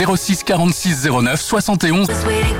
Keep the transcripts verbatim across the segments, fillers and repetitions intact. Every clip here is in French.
zéro six quarante-six zéro neuf soixante et onze.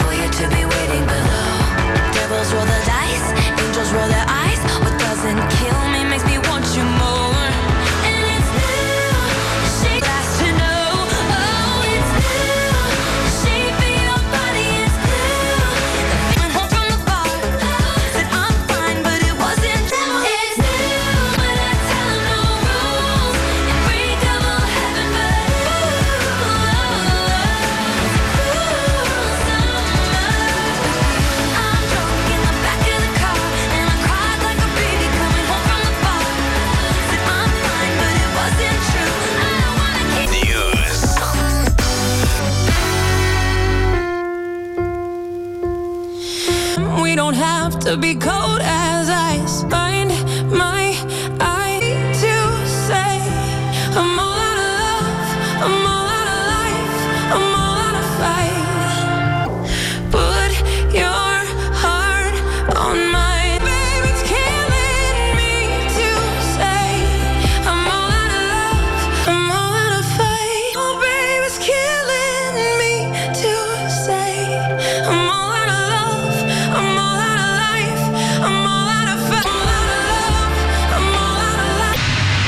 To be cold as ice, find my eye to say I'm all out of love, I'm all out of life, I'm all out of fight. Put your heart on mine, baby, it's killing me to say I'm all out of love, I'm all out of fight. Oh, baby, it's killing me to say I'm all out of love, I'm all out of I'm all out of fun, I'm all out of love, I'm all out of life.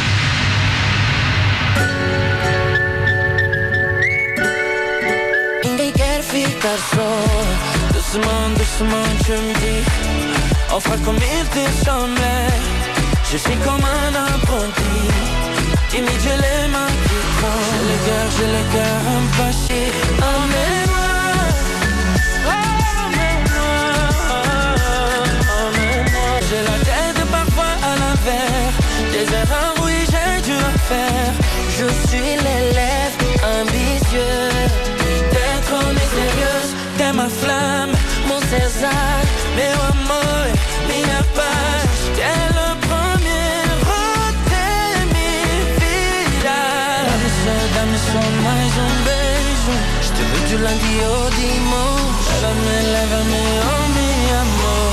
Ninguém quer ficar só. Doucement, doucement, tu me dis on fera comme il te semblait. Je suis comme un apprenti. Timide, j'ai les mains qui tremblent. J'ai le cœur, j'ai le cœur impatient. Emmène-moi. J'ai la tête parfois à l'envers. Des erreurs, oui, j'ai dû en faire. Je suis l'élève ambitieux. D'être honnête, sérieuse, t'es ma flamme, mon César. Meu amor, minha paz. T'es le premier de minha vida. Dá-me só, dá-me só mais um beijo. Je te veux du lundi au dimanche. Lève-me, lève-me, oh mi amor.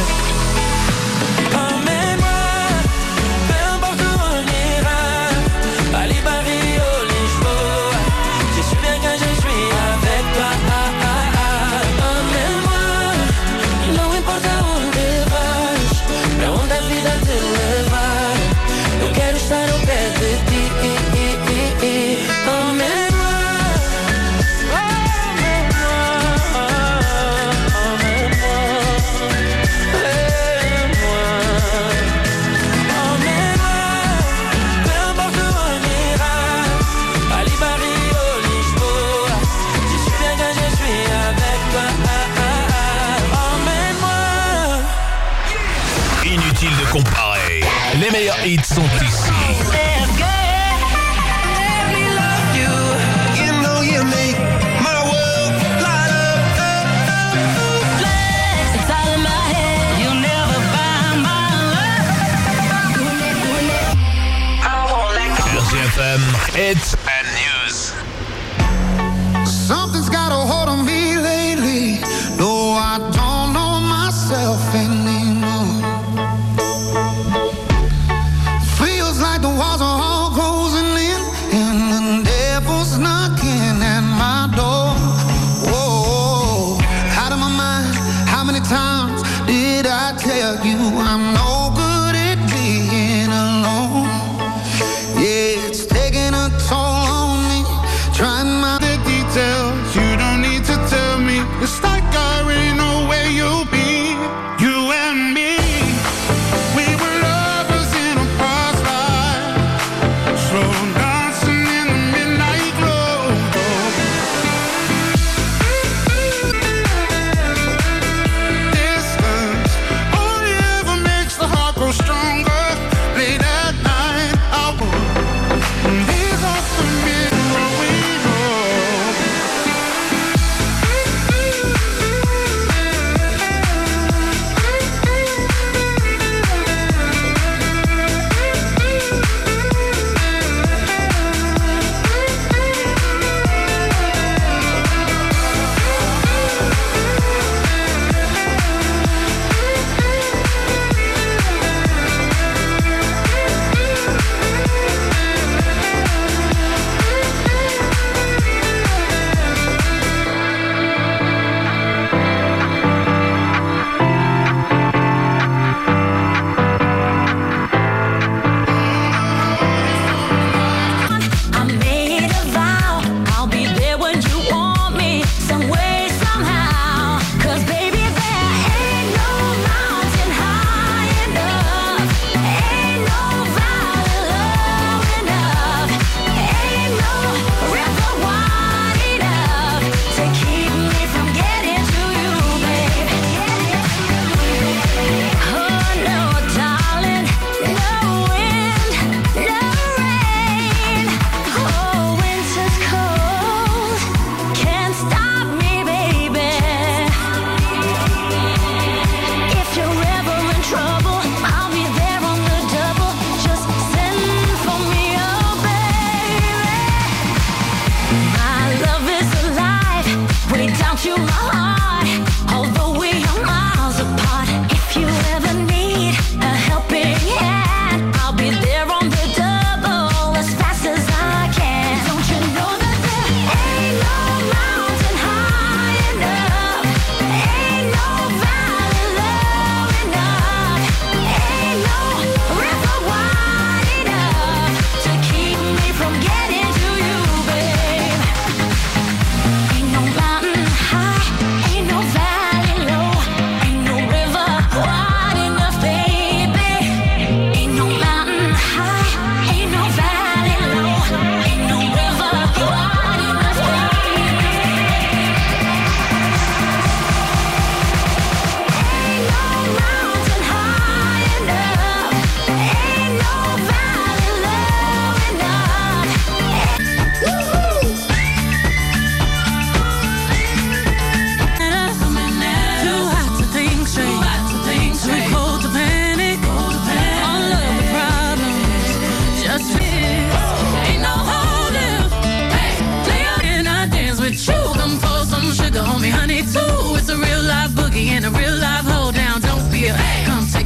Comparer. Les meilleurs hits sont ici. R G F M, hits and news. Something's got a hold on me lately. No, I don't know myself anymore. Feels like the walls are all closing in, and the devil's knocking at my door. Whoa, out of my mind. How many times did I tell you I'm no good at being alone? Yeah, it's taking a toll on me.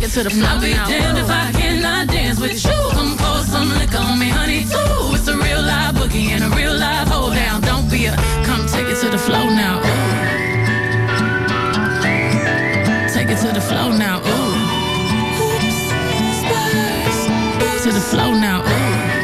it to the floor. I'll be damned if I cannot dance with you. Come pour some liquor on me, honey, too. It's a real live boogie and a real live hold down. Don't be a, come take it to the floor now. Ooh. Take it to the floor now. Ooh. Oops, spurs. To the floor now. Ooh.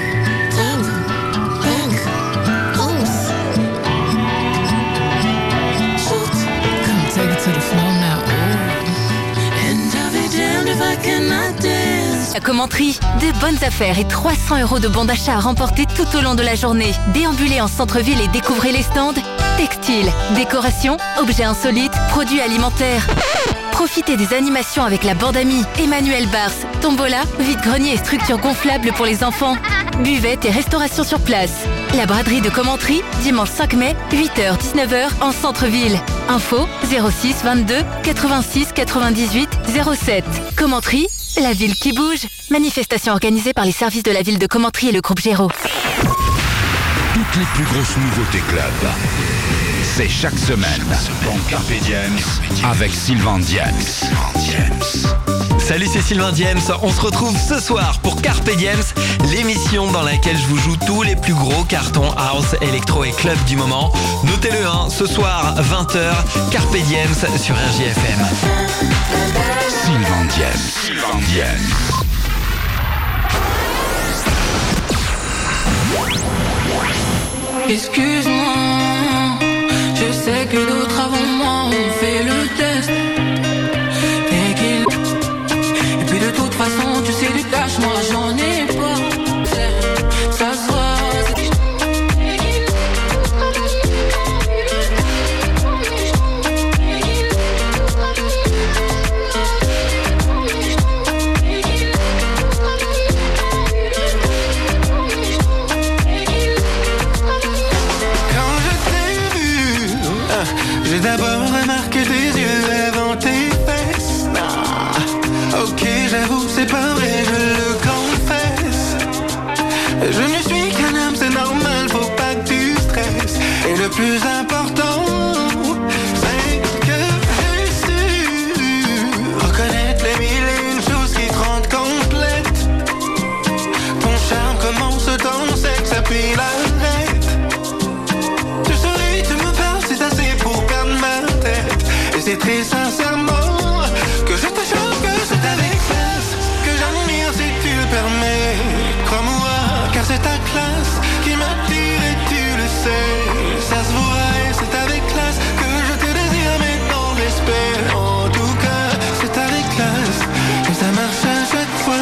To the floor now. Ooh. And I'll be damned if I cannot dance. La Commentry, de bonnes affaires et trois cents euros de bons d'achat à remporter tout au long de la journée. Déambulez en centre-ville et découvrez les stands textiles, décoration, objets insolites, produits alimentaires. Profitez des animations avec la bande amie, Emmanuel Bars, tombola, vide-grenier et structures gonflables pour les enfants. Buvette et restauration sur place. La braderie de Commentry, dimanche cinq mai, huit heures dix-neuf heures en centre-ville. Info zéro six vingt-deux quatre-vingt-six quatre-vingt-dix-huit zéro sept. Commentry, la ville qui bouge. Manifestation organisée par les services de la ville de Commentry et le groupe Géraud. Toutes les plus grosses nouveautés club. C'est chaque semaine dans Carpe Diem avec Sylvain Diems. Salut, c'est Sylvain Diems. On se retrouve ce soir pour Carpe Diems, l'émission dans laquelle je vous joue tous les plus gros cartons house, électro et club du moment. Notez-le, hein, ce soir, vingt heures, Carpe Diems sur R J F M. Sylvain Diems. Sylvain Diems. Excuse-moi, je sais que d'autres avant moi ont fait le test. Et qu'ils... Et puis de toute façon, tu sais du cash, moi j'en ai pas. Ça se voit. J'ai d'abord remarqué tes yeux avant tes fesses. Ah, ok, j'avoue, c'est pas vrai, je le confesse. Je ne suis qu'un homme, c'est normal, faut pas que tu stresses. Et le plus important, c'est que j'ai su reconnaître les mille et une choses qui te rendent complète. Ton charme commence dans le sexe, puis la c'est très sincèrement que je te chante, que c'est avec classe que j'admire si tu le permets. Crois-moi, car c'est ta classe qui m'attire et tu le sais. Ça se voit et c'est avec classe que je te désire, mais dans le respect. En tout cas, c'est avec classe que ça marche à chaque fois.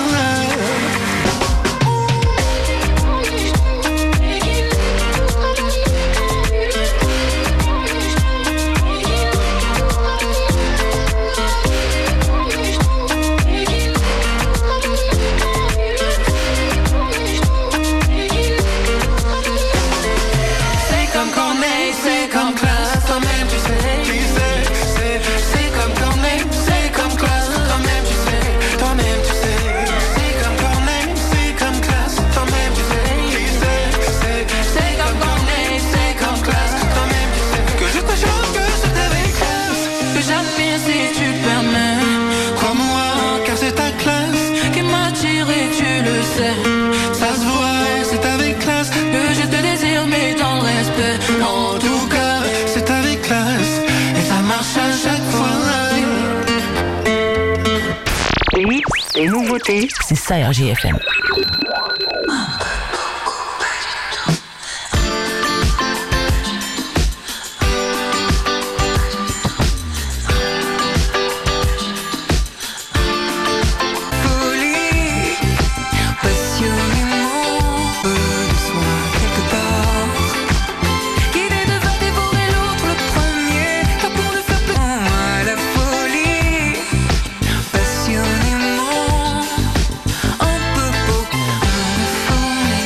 Ça se voit, c'est avec classe que je te désire, mais dans le respect. En tout cas, c'est avec classe et ça marche à chaque fois. Et les nouveautés, c'est ça R J F M. Passionnément, un peu beaucoup.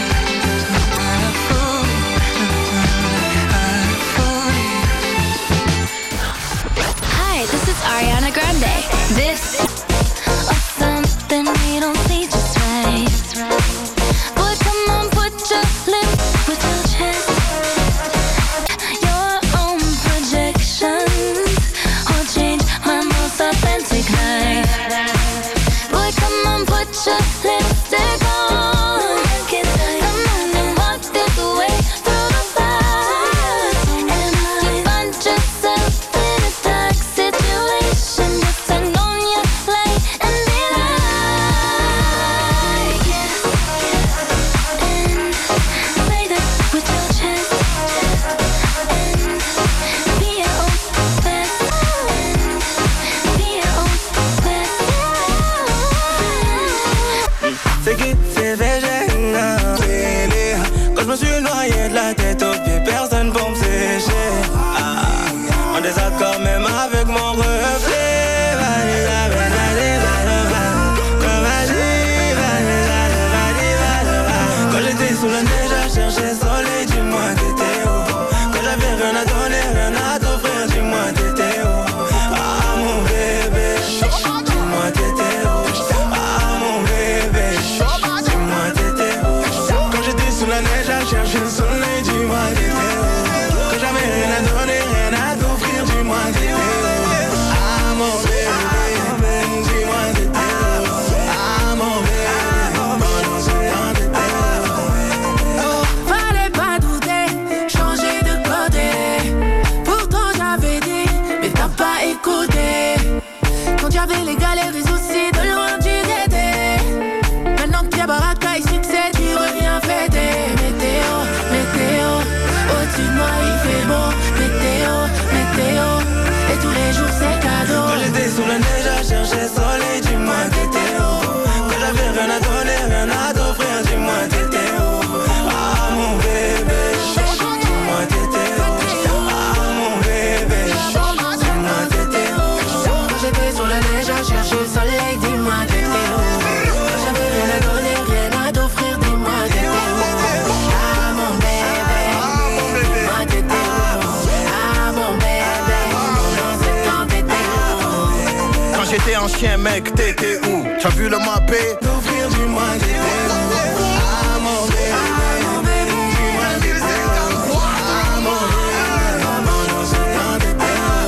mec, t'étais où? T'as vu le mappé? L'ouvrir du moins des ah mon bébé, ah mon bébé, dis-moi des ah mon bébé, maman, c'est un bébé.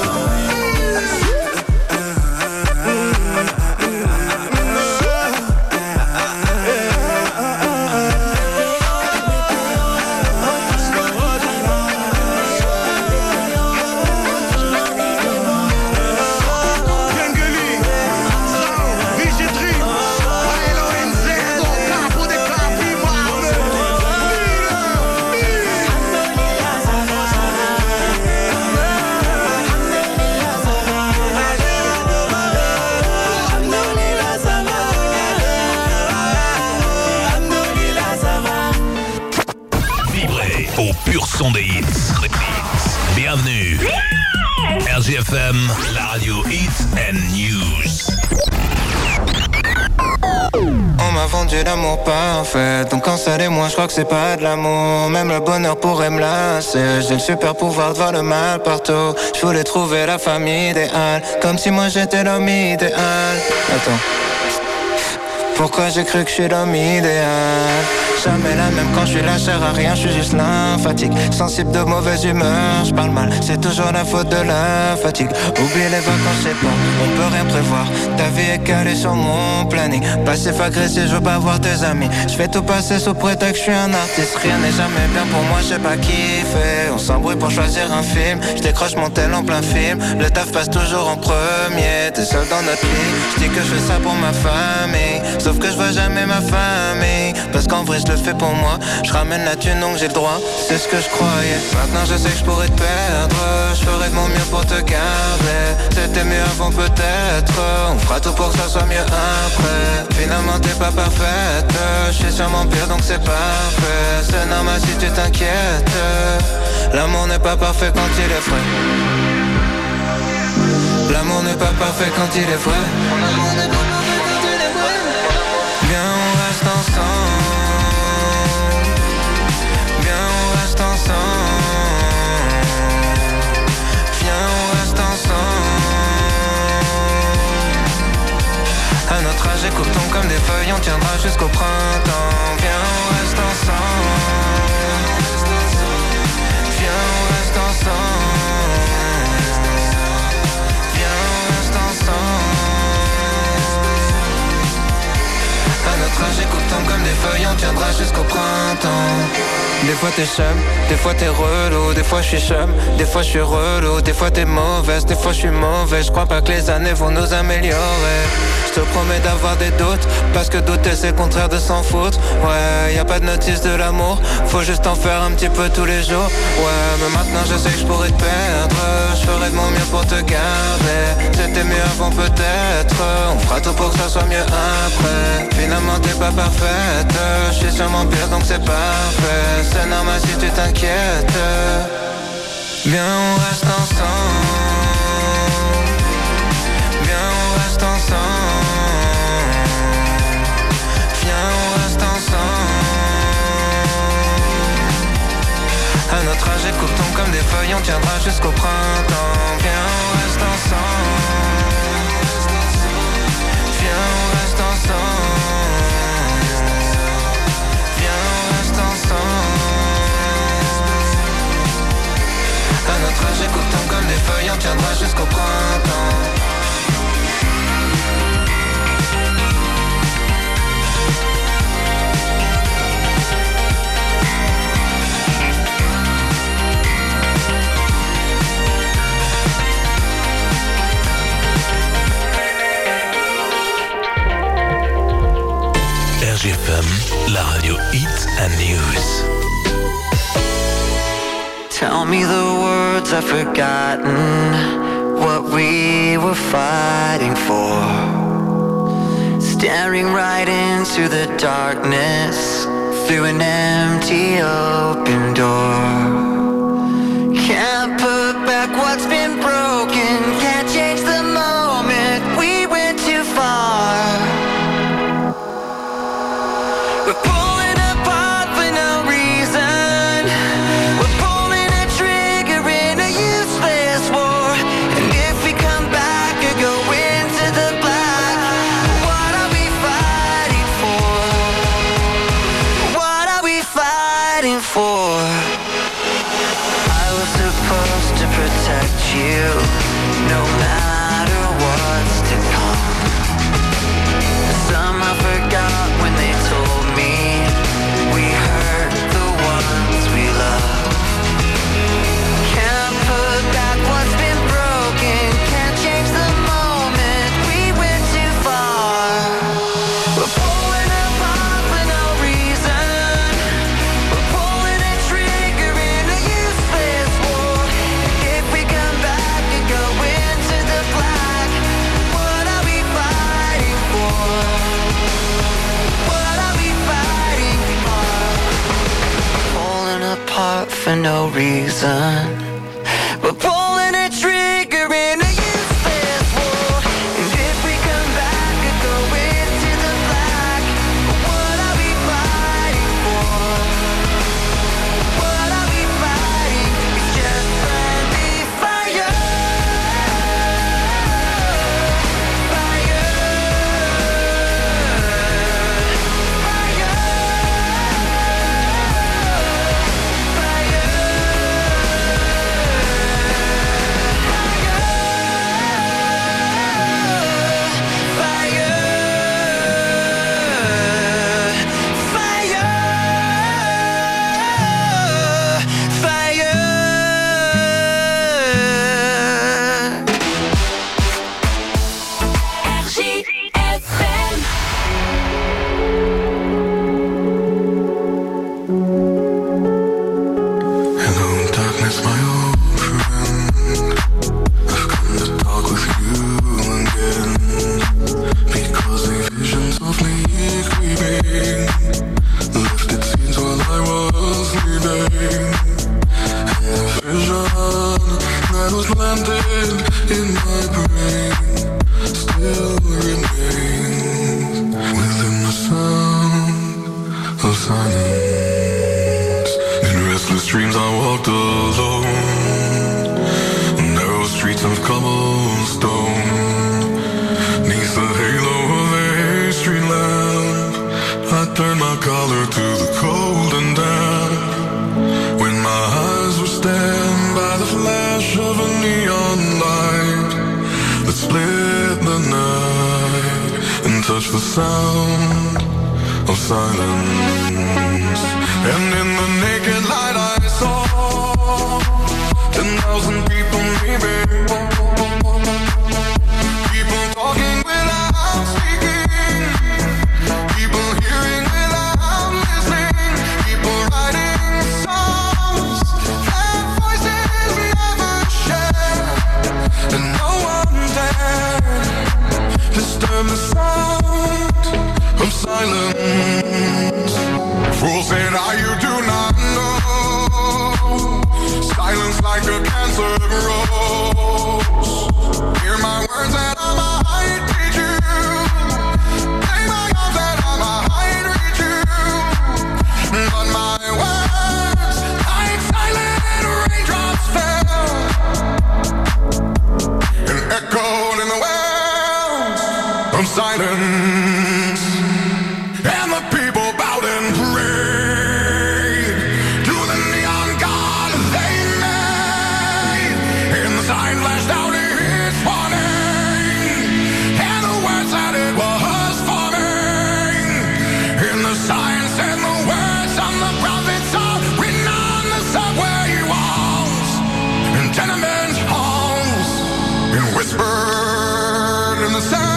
Pur son des hits. Bienvenue. R G F M, la radio Hits and News. On m'a vendu l'amour parfait, donc quand ça l'est moi je crois que c'est pas de l'amour. Même le bonheur pourrait me lasser. J'ai le super pouvoir de voir le mal partout. Je voulais trouver la famille idéale, comme si moi j'étais l'homme idéal. Attends, pourquoi j'ai cru que je suis l'homme idéal? Jamais la même quand je suis là, sert à rien, je suis juste lymphatique. Sensible de mauvaise humeur, je parle mal, c'est toujours la faute de la fatigue. Oublie les vacances, c'est pas, on peut rien prévoir. Ta vie est calée sur mon planning. Passif agressif, je veux pas voir tes amis. Je fais tout passer sous prétexte que je suis un artiste. Rien n'est jamais bien pour moi, je sais pas kiffer. On s'embrouille pour choisir un film. Je décroche mon tel en plein film. Le taf passe toujours en premier. T'es seul dans notre lit. Je dis que je fais ça pour ma famille. Sauf que je vois jamais ma famille. Parce qu'en vrai je le fais pour moi. Je ramène la thune donc j'ai le droit. C'est ce que je croyais. Maintenant je sais que je pourrais te perdre. Je ferai de mon mieux pour te garder. C'était mieux avant peut-être. On fera tout pour que ça soit mieux après. Finalement t'es pas parfaite. Je suis sûrement pire donc c'est parfait. C'est normal si tu t'inquiètes. L'amour n'est pas parfait quand il est vrai. L'amour n'est pas parfait quand il est vrai. L'amour n'est pas parfait quand il est vrai. Viens on reste ensemble. Viens on reste ensemble. Viens on reste ensemble. À notre âge écoutons comme des feuilles. On tiendra jusqu'au printemps. Viens on reste ensemble. Viens on reste ensemble. Viens on reste ensemble. À notre âge écoutons comme des feuilles. On tiendra jusqu'au printemps. Des fois t'es chum, des fois t'es relou. Des fois je suis chum, des fois je suis relou. Des fois t'es mauvaise, des fois je suis mauvais. Je crois pas que les années vont nous améliorer. Je te promets d'avoir des doutes, parce que douter c'est le contraire de s'en foutre. Ouais, y a pas de notice de l'amour, faut juste en faire un petit peu tous les jours. Ouais, mais maintenant je sais que je pourrais te perdre. Je ferai de mon mieux pour te garder. C'était mieux avant peut-être. On fera tout pour que ça soit mieux après. Finalement t'es pas parfaite. Je suis sûrement pire donc c'est parfait. C'est normal si tu t'inquiètes. Viens on reste ensemble. Viens on reste ensemble. Viens on reste ensemble. À notre âge écoutons comme des feuilles. On tiendra jusqu'au printemps. Viens on reste ensemble. Viens on reste ensemble. Viens on reste ensemble. À notre âge écoutons comme des feuilles. On tiendra jusqu'au printemps. R G F M, la radio Hits and News. Tell me the words I've forgotten, what we were fighting for. Staring right into the darkness, through an empty open door. Can't put back what's been broken, can't change the moment we went too far. We're pulling apart for no reason. We're pulling a trigger in a useless war. And if we come back or go into the black, with you, no matter what's to come. Somehow forgot when they told me we hurt the ones we love. Can't put back what's been broken, can't change the moment we went too far. We're pulling apart for no reason. We're pulling a trigger in a useless war. If we come back and go into the black, what are we fighting for? What are we fighting for? Pulling apart for no reason. We're pulling a trigger in a useless war. And if we come back and go into the black, what are we fighting for? What are we fighting? It's just friendly fire. Fire. Hello, darkness, my old friend. I've come to talk with you again, because a vision softly creeping left its scenes while I was sleeping. And the vision that was planted in my brain still remains within the sound of silence. In restless dreams I walked alone, narrow streets of cobblestone. Neath the halo of a street lamp, I turned my collar to the cold and damp. When my eyes were stabbed by the flash of a neon light that split the night and touched the sound of silence. And in the naked light I saw ten thousand people maybe, people talking without speaking, people hearing without listening, people writing songs that voices never share, and no one dared disturb the sound of silence. Fools said, "Ah, you do not know. Silence like a cancer grows. Hear my words that I might teach you. Play my arms that I might reach you. But my words, like silent raindrops, fell and echoed in the wells of silence. And the people bowed and prayed to the neon god they made. And the sign flashed out its warning, and the words that it was forming. And the sign said the words on the prophets are written on the subway walls and tenement halls, and whispered in the sound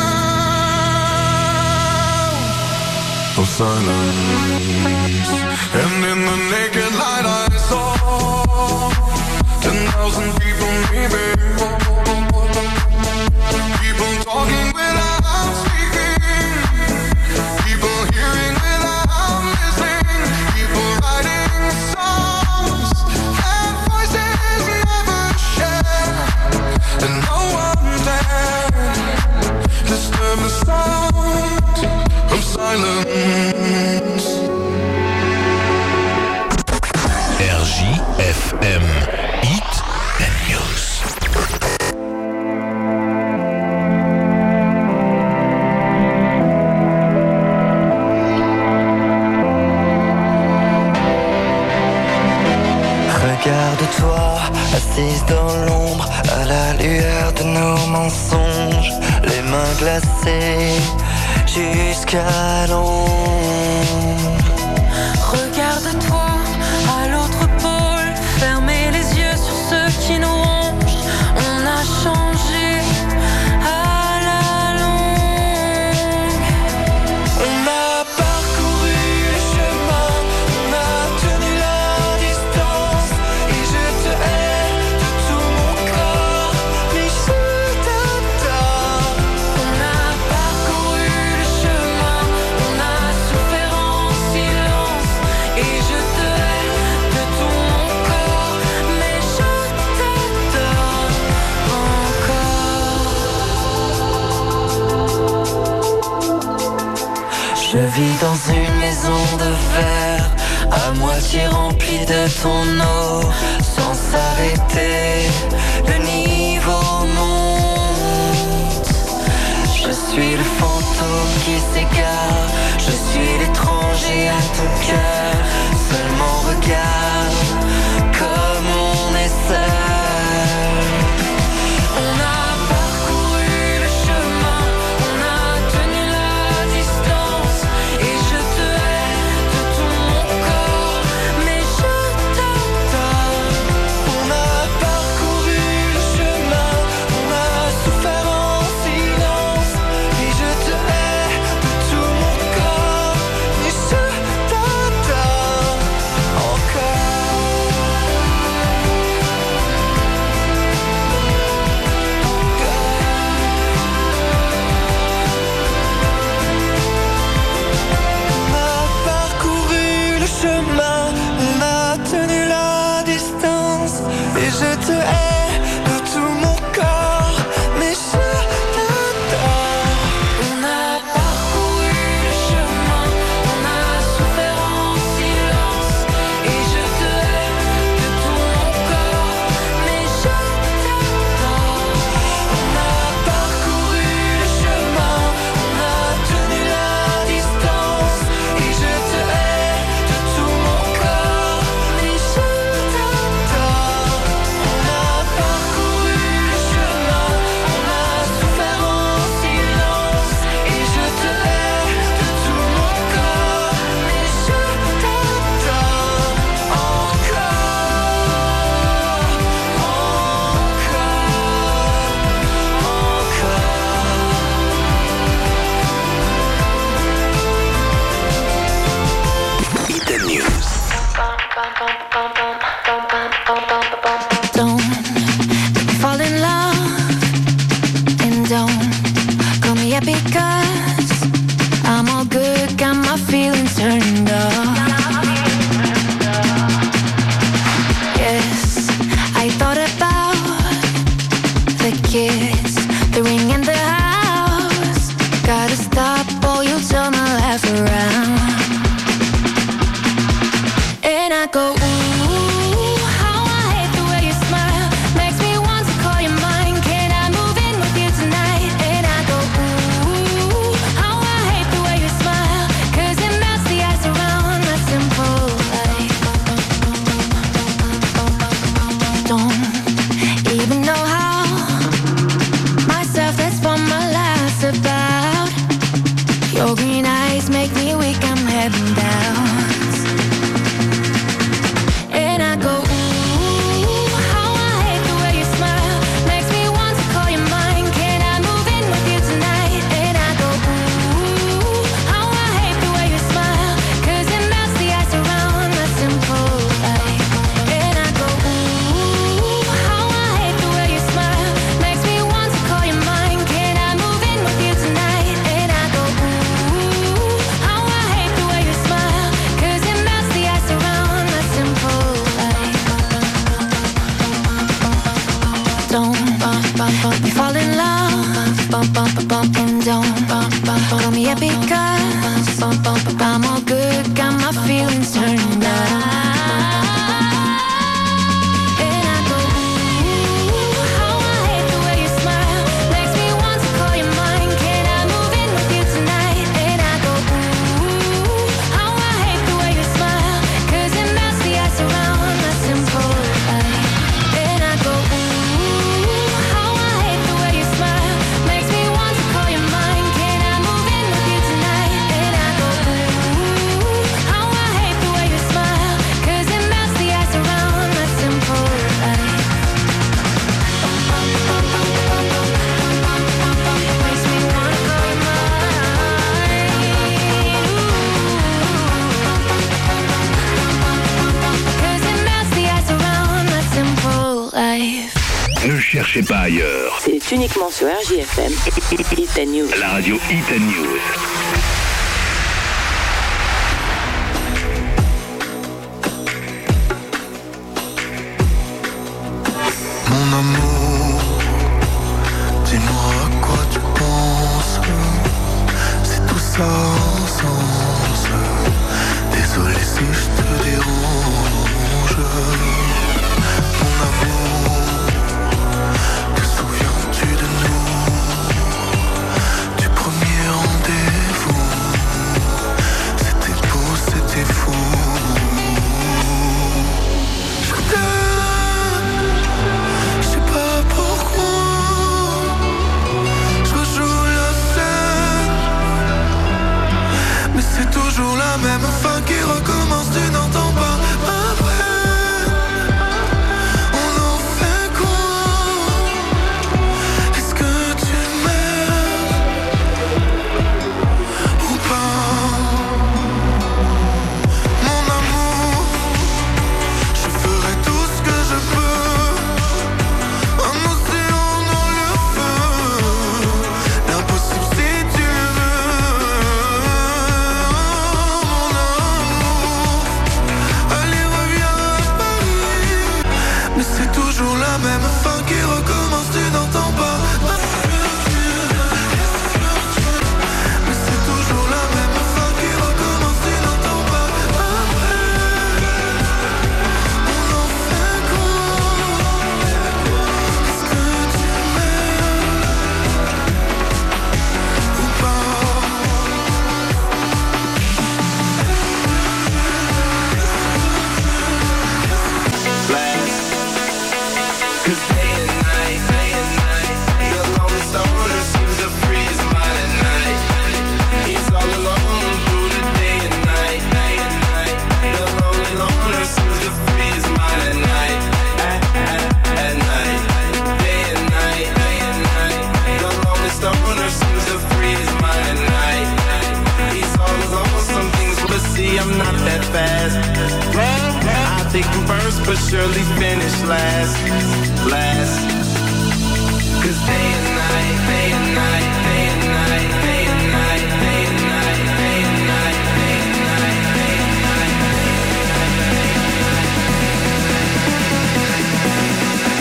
of silence. And in the naked light I saw ten thousand people maybe, people talking without speaking, people hearing without listening, people writing songs that voices never share, and no one dared disturb the sound of silence. R J F M Hit and News. assise dans l'ombre, à la lueur de nos mensonges, les mains glacées jusqu'à l'ombre. Regarde-toi à l'autre pôle, fermez les yeux sur ceux qui nous rongent. On a changé à la longue. On a parcouru le chemin, on a tenu la distance, et je te hais de tout mon corps, mais je t'adore. On a parcouru le chemin, on a souffert en silence, et je te hais de tout mon corps, mais je t'adore encore. Je vis dans une maison de verre, à moitié remplie de ton eau, sans s'arrêter, le niveau monte. Je suis le fantôme qui s'égare, je suis l'étranger à ton cœur. Seulement regarde comme on est seul. On a parcouru le chemin, on a tenu la distance, et je te hais de tout mon corps, mais je t'adore. On a parcouru le chemin, on a souffert en silence, et je te hais de tout mon corps, mais je t'adore encore. On a parcouru le chemin, on a tenu la distance, et je te hais de tout mon corps, mais je t'adore. On a parcouru le chemin, on a souffert en silence, et je te hais de tout mon corps, mais je t'adore. On a parcouru le chemin, on a tenu la distance, et je te hais de tout mon corps, mais je t'adore. On a parcouru le chemin, on a souffert en silence, et je te hais de tout mon corps, mais je t'adore Hidden News. Don't make me fall in love, and don't call me up because I'm all good, got my feelings turned off. Yes, I thought about the kiss, the ring and the house. Gotta stop or you'll turn my life around. And I go, ooh, how I hate the way you smile. Makes me want to call you mine. Can I move in with you tonight? And I go, ooh, how I hate the way you smile. 'Cause it melts the ice around my simple life. Don't even know how myself, that's what my life's about. Your green eyes make me weak, I'm heading down. And I go, ooh, how I hate the way you smile. Makes me want to call you mine. Can I move in with you tonight? And I go, ooh, how I hate the way you smile. 'Cause it melts the ice around my simple life. And I go, ooh, how I hate the way you smile. Makes me want to call you mine. Can I move in with you tonight? And I go, ooh, how I hate the way you smile. 'Cause it melts the ice around my simple life. Don't bump, bump, bump, me fall in love. Bump, bump, bump, bump, and don't bump, bump, call me up because bump, bump, bump, I'm all good, got my feelings turned on. And I go, ooh, how I hate the way you smile. Makes me want to call you mine. Can I move in with you tonight? And I go, ooh, how I hate the way you smile. 'Cause it melts the ice around my simple life. And I cherchez pas ailleurs. C'est uniquement sur R J F M. Hit and News. La radio Hit and News. Mon amour, dis-moi à quoi tu penses. C'est tout ça sans sens. Désolé si je te dérange. Mon amour, te souviens-tu de nous? Du premier rendez-vous. C'était beau, c'était fou. Je t'aime, je sais pas pourquoi. Je rejoue la scène, mais c'est toujours la même fin qui recommence. Tu n'entends pas ma peine. On en fait quoi? Est-ce que tu m'aimes ou pas? Mon amour, je ferai tout ce que je peux. Un océan dans le feu, l'impossible si tu veux. Mon amour, allez reviens à Paris. Mais c'est toujours la même fin qui recommence, tu n'entends pas. Mais c'est toujours la même fin qui recommence, tu n'entends pas. On en fait quoi? Est-ce que tu m'aimes ou pas? Cause day and night, day and night, the lonely stoner seems to free his mind at night. He's all alone through the day and night, day and night. The lonely loner seems to free his mind at night, at, at, at night. Day and night, day and night. The lonely stoner seems to free his mind at night. He's all alone, some things, but see, I'm not that fast. I think I'm first, but surely finish last, last. Cause day and night, day and night,